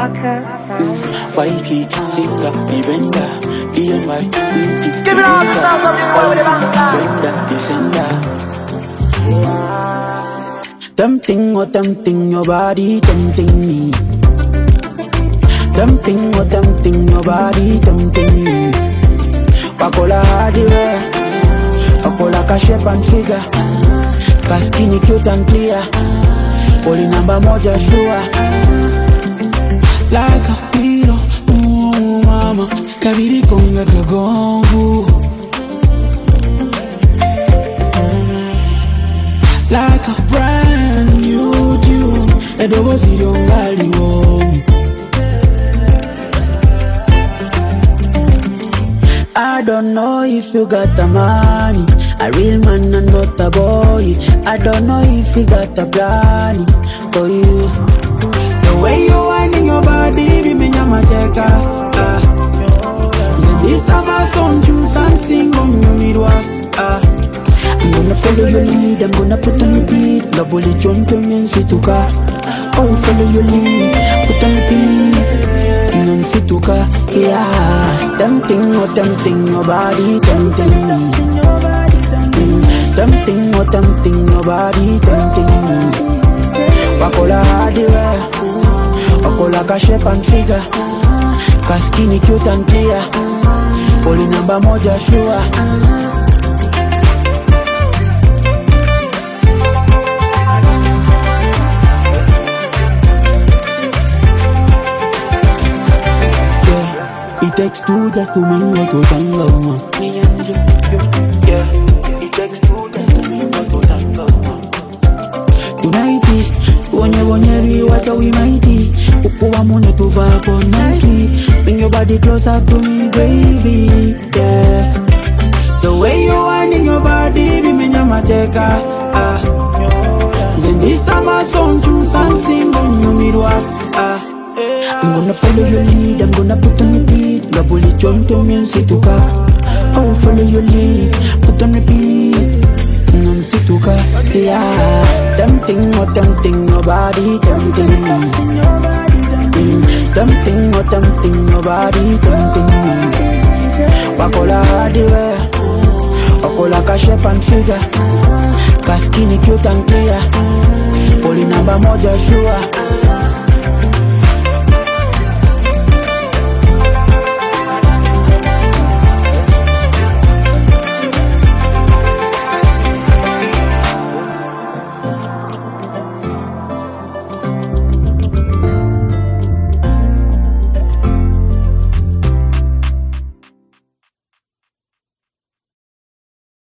Parker Sound. Wifey, singer, the vendor, DMI, beauty. Give it all the sounds of the boy with the bang. Vendor, the sender. Tempting, oh tempting, your body tempting me. Tempting, oh tempting, your body tempting me. Pakola hardware, pakola ka shape and figure, ka skinny cute and clear, poli namba moja sure. Like a hero, mama, kabiri konga kagongu. Like a brand new tune, edobo zidongali womi. I don't know if you got the money, a real man and not a boy. I don't know if you got the plan for you. The way you whining your body, be me nyamateka. This summer song, choose and sing on your midwife. I'm gonna follow your lead, I'm gonna put on the beat. Nobody jump to me and situka. Oh, follow your lead, put on the beat. Nansituka, yeah. Tempting, oh tempting, your body tempting me. Tempting, oh tempting, your body tempting me. Pakola hardware, pakola ka shape and figure, ka skinny cute and clear, poli namba moja sure. It takes two just to mingle to tango. Me and you, yeah. It takes two just to mingle to tango. Tonight, wonye we what we mighty. Upo mone to vibe on nicely. Bring your body closer to me, baby, yeah. The way you whining your body, be me nyamateka. Then this summer song, choose and sing on your midwife. I'm gonna follow your lead, I'm gonna put on the beat. Gabuli jump to me and situka. Oh, follow your lead, put on the beat. And situka, yeah. Tempting, oh tempting, your body tempting me. Tempting, oh tempting, your body tempting me. Pakola hardware, pakola ka shape and figure, ka skinny cute and clear, poli namba moja sure.